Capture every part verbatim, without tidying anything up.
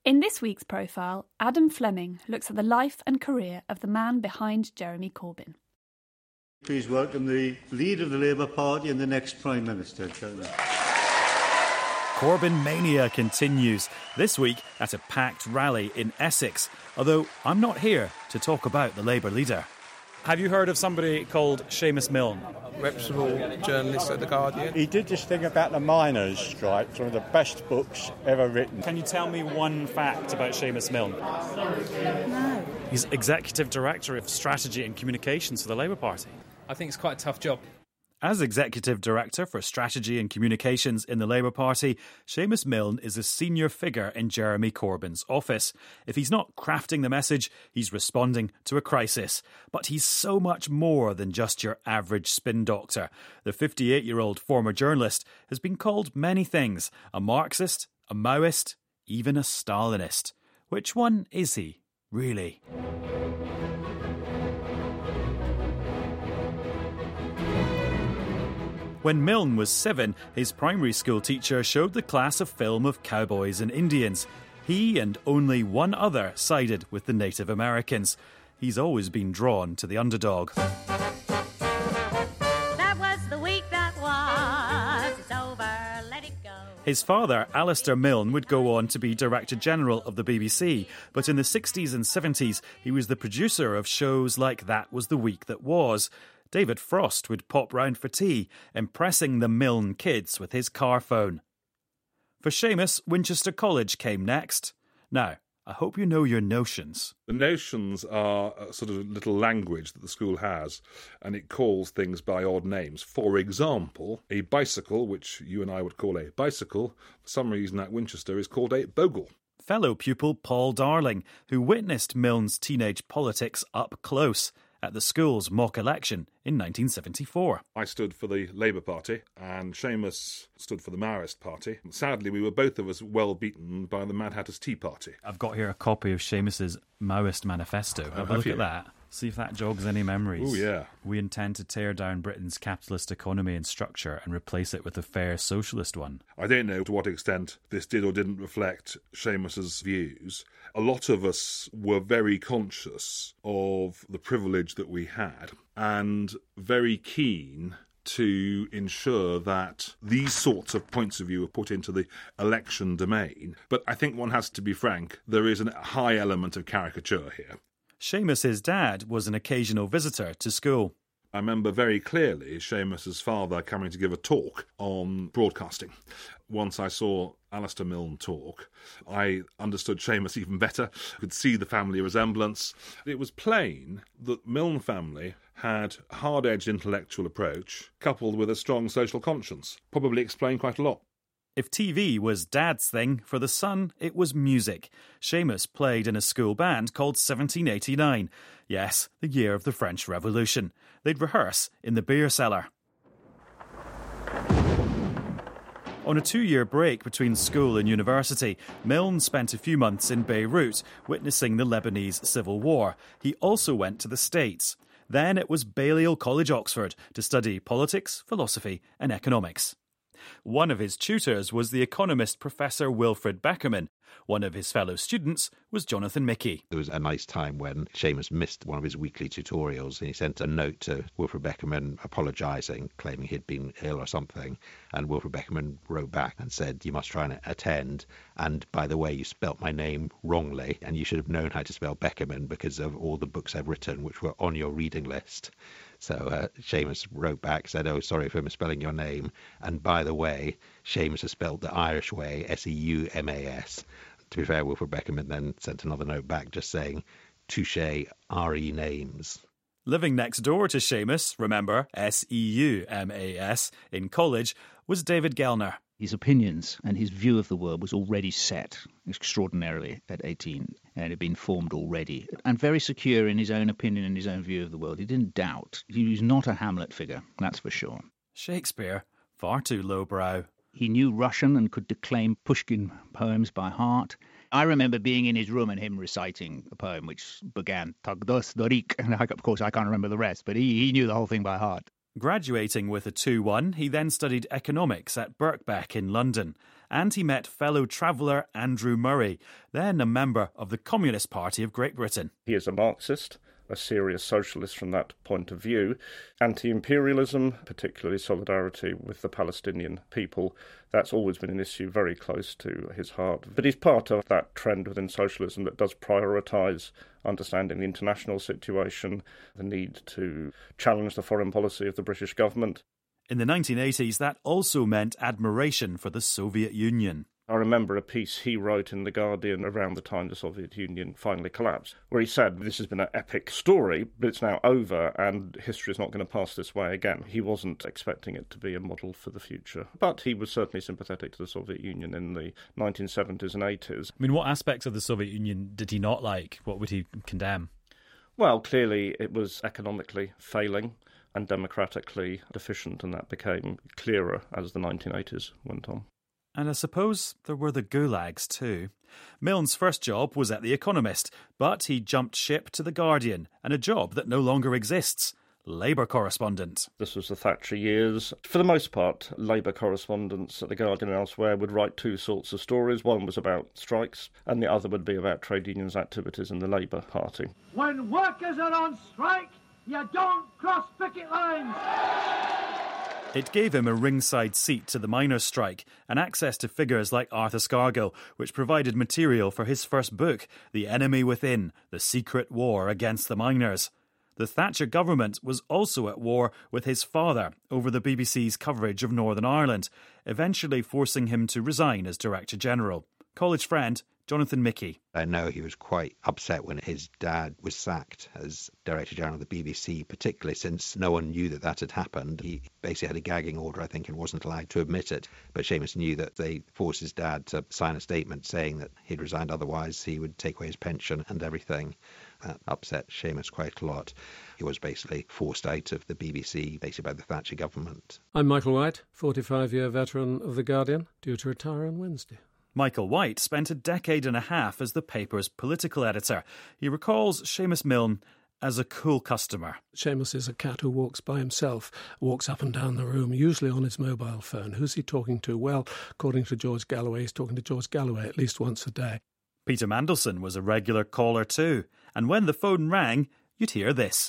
In this week's profile, Adam Fleming looks at the life and career of the man behind Jeremy Corbyn. Please welcome the leader of the Labour Party and the next Prime Minister. Corbyn mania continues, this week at a packed rally in Essex, although I'm not here to talk about the Labour leader. Have you heard of somebody called Seamus Milne? Reputable journalist at The Guardian. He did this thing about the miners' strike, one of the best books ever written. Can you tell me one fact about Seamus Milne? No. He's Executive Director of Strategy and Communications for the Labour Party. I think it's quite a tough job. As Executive Director for Strategy and Communications in the Labour Party, Seamus Milne is a senior figure in Jeremy Corbyn's office. If he's not crafting the message, he's responding to a crisis. But he's so much more than just your average spin doctor. The fifty-eight-year-old former journalist has been called many things: a Marxist, a Maoist, even a Stalinist. Which one is he, really? When Milne was seven, his primary school teacher showed the class a film of cowboys and Indians. He and only one other sided with the Native Americans. He's always been drawn to the underdog. That was the week that was. It's over, let it go. His father, Alistair Milne, would go on to be Director General of the B B C, but in the sixties and seventies he was the producer of shows like That Was the Week That Was. David Frost would pop round for tea, impressing the Milne kids with his car phone. For Seamus, Winchester College came next. Now, I hope you know your notions. The notions are a sort of little language that the school has, and it calls things by odd names. For example, a bicycle, which you and I would call a bicycle, for some reason at Winchester is called a bogle. Fellow pupil Paul Darling, who witnessed Milne's teenage politics up close at the school's mock election in nineteen seventy-four. I stood for the Labour Party and Seamus stood for the Maoist Party. Sadly, we were both of us well beaten by the Mad Hatter's Tea Party. I've got here a copy of Seamus's Maoist manifesto. Have, have a look you? at that. See if that jogs any memories. Oh, yeah. We intend to tear down Britain's capitalist economy and structure and replace it with a fair socialist one. I don't know to what extent this did or didn't reflect Seamus's views. A lot of us were very conscious of the privilege that we had and very keen to ensure that these sorts of points of view are put into the election domain. But I think one has to be frank, there is a high element of caricature here. Seamus's dad was an occasional visitor to school. I remember very clearly Seamus's father coming to give a talk on broadcasting. Once I saw Alistair Milne talk, I understood Seamus even better, could see the family resemblance. It was plain that Milne family had a hard-edged intellectual approach coupled with a strong social conscience. Probably explained quite a lot. If T V was Dad's thing, for the son, it was music. Seamus played in a school band called seventeen eighty-nine. Yes, the year of the French Revolution. They'd rehearse in the beer cellar. On a two-year break between school and university, Milne spent a few months in Beirut, witnessing the Lebanese civil war. He also went to the States. Then it was Balliol College, Oxford, to study politics, philosophy and economics. One of his tutors was the economist Professor Wilfred Beckerman. One of his fellow students was Jonathan Mickey. There was a nice time when Seamus missed one of his weekly tutorials and he sent a note to Wilfred Beckerman apologising, claiming he'd been ill or something. And Wilfred Beckerman wrote back and said, "You must try and attend. And by the way, you spelt my name wrongly and you should have known how to spell Beckerman because of all the books I've written which were on your reading list." So uh, Seamus wrote back, said, "Oh, sorry for misspelling your name. And by the way, Seamus has spelled the Irish way, S E U M A S. To be fair, Wilfred Beckerman then sent another note back just saying, "Touche R E names." Living next door to Seamus, remember, S E U M A S, in college, was David Gellner. His opinions and his view of the world was already set extraordinarily at eighteen, and had been formed already. And very secure in his own opinion and his own view of the world. He didn't doubt. He was not a Hamlet figure, that's for sure. Shakespeare, far too lowbrow. He knew Russian and could declaim Pushkin poems by heart. I remember being in his room and him reciting a poem which began Tagdos Dorik, and I, of course I can't remember the rest, but he, he knew the whole thing by heart. Graduating with a two one, he then studied economics at Birkbeck in London. and he met fellow traveller Andrew Murray, then a member of the Communist Party of Great Britain. He is a Marxist, a serious socialist from that point of view. Anti-imperialism, particularly solidarity with the Palestinian people, that's always been an issue very close to his heart. But he's part of that trend within socialism that does prioritise understanding the international situation, the need to challenge the foreign policy of the British government. In the nineteen eighties, that also meant admiration for the Soviet Union. I remember a piece he wrote in The Guardian around the time the Soviet Union finally collapsed, where he said, this has been an epic story, but it's now over and history is not going to pass this way again. He wasn't expecting it to be a model for the future, but he was certainly sympathetic to the Soviet Union in the nineteen seventies and eighties. I mean, what aspects of the Soviet Union did he not like? What would he condemn? Well, clearly it was economically failing and democratically deficient, and that became clearer as the nineteen eighties went on. And I suppose there were the gulags too. Milne's first job was at The Economist, but he jumped ship to The Guardian, and a job that no longer exists. Labour correspondent. This was the Thatcher years. For the most part, Labour correspondents at The Guardian and elsewhere would write two sorts of stories. One was about strikes, and the other would be about trade unions' activities in the Labour Party. When workers are on strike, you don't cross picket lines! It gave him a ringside seat to the miners' strike and access to figures like Arthur Scargill, which provided material for his first book, The Enemy Within, The Secret War Against the Miners. The Thatcher government was also at war with his father over the B B C's coverage of Northern Ireland, eventually forcing him to resign as Director General. College friend Jonathan Mickey. I know he was quite upset when his dad was sacked as Director General of the B B C, particularly since no one knew that that had happened. He basically had a gagging order, I think, and wasn't allowed to admit it. But Seamus knew that they forced his dad to sign a statement saying that he'd resigned, otherwise he would take away his pension and everything. That upset Seamus quite a lot. He was basically forced out of the B B C, basically by the Thatcher government. I'm Michael White, forty-five-year veteran of The Guardian, due to retire on Wednesday. Michael White spent a decade and a half as the paper's political editor. He recalls Seamus Milne as a cool customer. Seamus is a cat who walks by himself, walks up and down the room, usually on his mobile phone. Who's he talking to? Well, according to George Galloway, he's talking to George Galloway at least once a day. Peter Mandelson was a regular caller too, and when the phone rang, you'd hear this.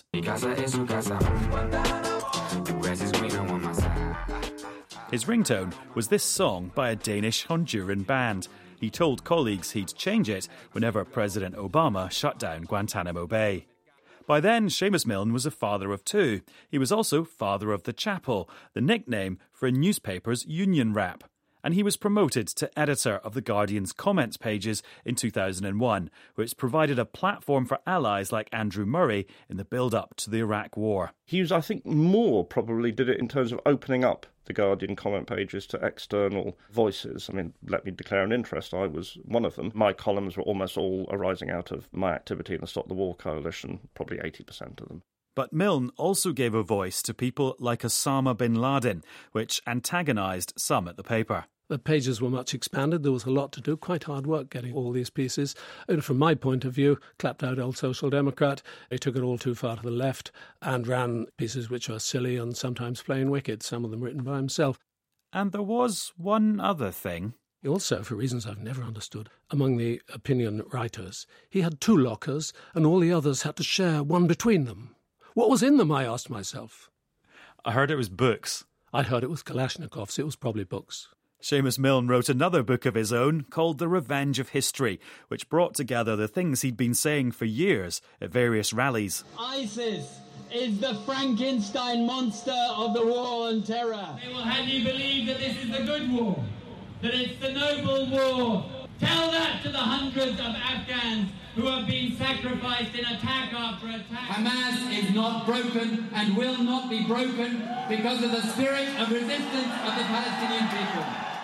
His ringtone was this song by a Danish Honduran band. He told colleagues he'd change it whenever President Obama shut down Guantanamo Bay. By then, Seamus Milne was a father of two. He was also father of the Chapel, the nickname for a newspaper's union rep. And he was promoted to editor of The Guardian's comments pages in two thousand one, which provided a platform for allies like Andrew Murray in the build-up to the Iraq War. Hughes, I think, more probably did it in terms of opening up The Guardian comment pages to external voices. I mean, let me declare an interest. I was one of them. My columns were almost all arising out of my activity in the Stop the War Coalition, probably eighty percent of them. But Milne also gave a voice to people like Osama bin Laden, which antagonised some at the paper. The pages were much expanded. There was a lot to do, quite hard work getting all these pieces. And from my point of view, clapped out old Social Democrat. He took it all too far to the left and ran pieces which are silly and sometimes plain wicked, some of them written by himself. And there was one other thing. Also, for reasons I've never understood, among the opinion writers, he had two lockers and all the others had to share one between them. What was in them, I asked myself. I heard it was books. I heard it was Kalashnikovs. It was probably books. Seamus Milne wrote another book of his own called The Revenge of History, which brought together the things he'd been saying for years at various rallies. ISIS is the Frankenstein monster of the war on terror. They will have you believe that this is the good war, that it's the noble war. Tell that to the hundreds of Afghans who have been sacrificed in attack after attack. Hamas is not broken and will not be broken because of the spirit of resistance of the Palestinian people.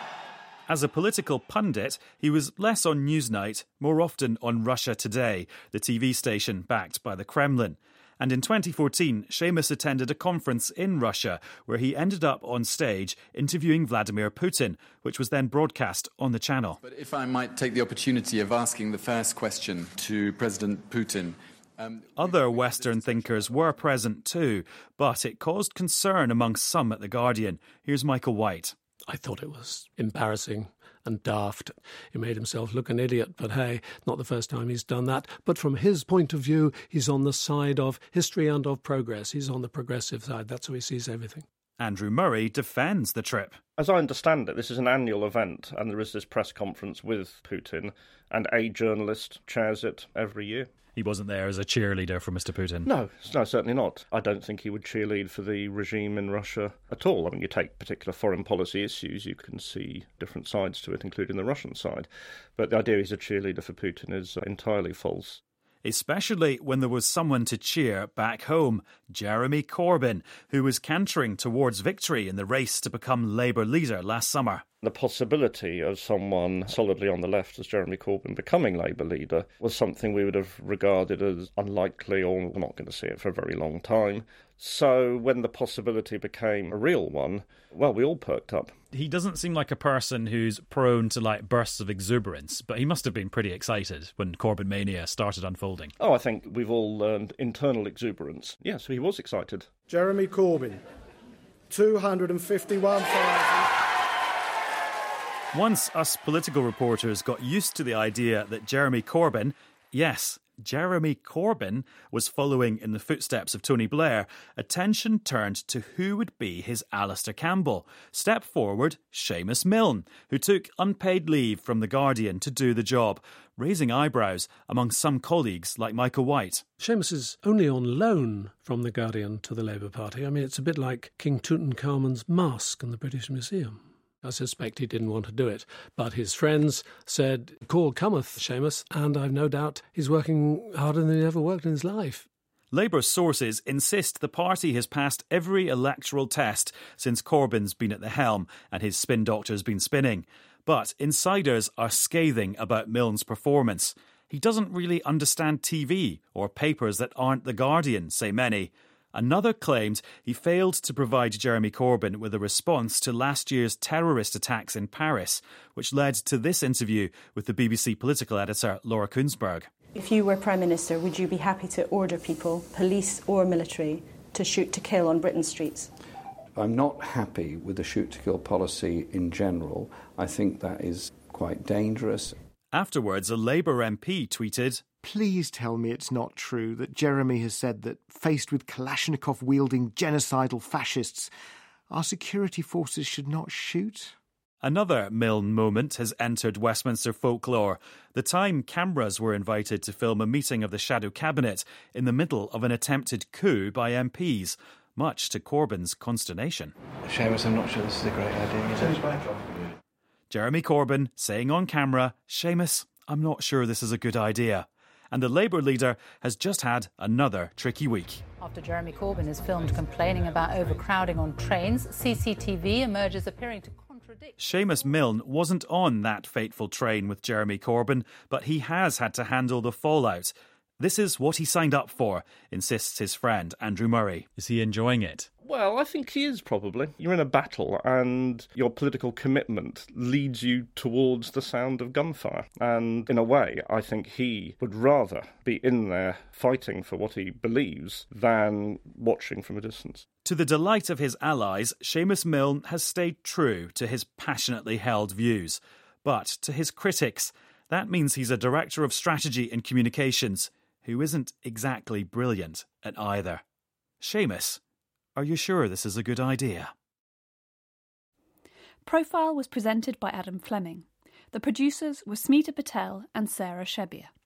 As a political pundit, he was less on Newsnight, more often on Russia Today, the T V station backed by the Kremlin. And in twenty fourteen, Seamus attended a conference in Russia where he ended up on stage interviewing Vladimir Putin, which was then broadcast on the channel. But if I might take the opportunity of asking the first question to President Putin. Um, Other Western thinkers were present too, but it caused concern among some at The Guardian. Here's Michael White. I thought it was embarrassing and daft. He made himself look an idiot, but hey, not the first time he's done that. But from his point of view, he's on the side of history and of progress. He's on the progressive side. That's how he sees everything. Andrew Murray defends the trip. As I understand it, this is an annual event, and there is this press conference with Putin, and a journalist chairs it every year. He wasn't there as a cheerleader for Mister Putin? No, no, certainly not. I don't think he would cheerlead for the regime in Russia at all. I mean, you take particular foreign policy issues, you can see different sides to it, including the Russian side. But the idea he's a cheerleader for Putin is entirely false. Especially when there was someone to cheer back home, Jeremy Corbyn, who was cantering towards victory in the race to become Labour leader last summer. The possibility of someone solidly on the left as Jeremy Corbyn becoming Labour leader was something we would have regarded as unlikely, or we're not going to see it for a very long time. So when the possibility became a real one, well, we all perked up. He doesn't seem like a person who's prone to like bursts of exuberance, but he must have been pretty excited when Corbyn mania started unfolding. Oh, I think we've all learned internal exuberance. Yeah, so he was excited. Jeremy Corbyn, two hundred fifty-one thousand. Once us political reporters got used to the idea that Jeremy Corbyn, yes, Jeremy Corbyn, was following in the footsteps of Tony Blair, attention turned to who would be his Alistair Campbell. Step forward, Seamus Milne, who took unpaid leave from The Guardian to do the job, raising eyebrows among some colleagues like Michael White. Seamus is only on loan from The Guardian to the Labour Party. I mean, it's a bit like King Tutankhamun's mask in the British Museum. I suspect he didn't want to do it, but his friends said, "Call cometh, Seamus," and I've no doubt he's working harder than he ever worked in his life. Labour sources insist the party has passed every electoral test since Corbyn's been at the helm and his spin doctor's been spinning. But insiders are scathing about Milne's performance. He doesn't really understand T V or papers that aren't The Guardian, say many. Another claimed he failed to provide Jeremy Corbyn with a response to last year's terrorist attacks in Paris, which led to this interview with the B B C political editor Laura Kuenssberg. If you were Prime Minister, would you be happy to order people, police or military, to shoot to kill on Britain's streets? I'm not happy with the shoot-to-kill policy in general. I think that is quite dangerous. Afterwards, a Labour M P tweeted, "Please tell me it's not true that Jeremy has said that, faced with Kalashnikov-wielding genocidal fascists, our security forces should not shoot." Another Milne moment has entered Westminster folklore. The time cameras were invited to film a meeting of the shadow cabinet in the middle of an attempted coup by M Ps, much to Corbyn's consternation. Seamus, I'm not sure this is a great idea, is it? Jeremy Corbyn saying on camera, "Seamus, I'm not sure this is a good idea." And the Labour leader has just had another tricky week. After Jeremy Corbyn is filmed complaining about overcrowding on trains, C C T V emerges appearing to contradict. Seamus Milne wasn't on that fateful train with Jeremy Corbyn, but he has had to handle the fallout. This is what he signed up for, insists his friend Andrew Murray. Is he enjoying it? Well, I think he is probably. You're in a battle and your political commitment leads you towards the sound of gunfire. And in a way, I think he would rather be in there fighting for what he believes than watching from a distance. To the delight of his allies, Seamus Milne has stayed true to his passionately held views. But to his critics, that means he's a director of strategy and communications who isn't exactly brilliant at either. Seamus, are you sure this is a good idea? Profile was presented by Adam Fleming. The producers were Smita Patel and Sarah Shebir.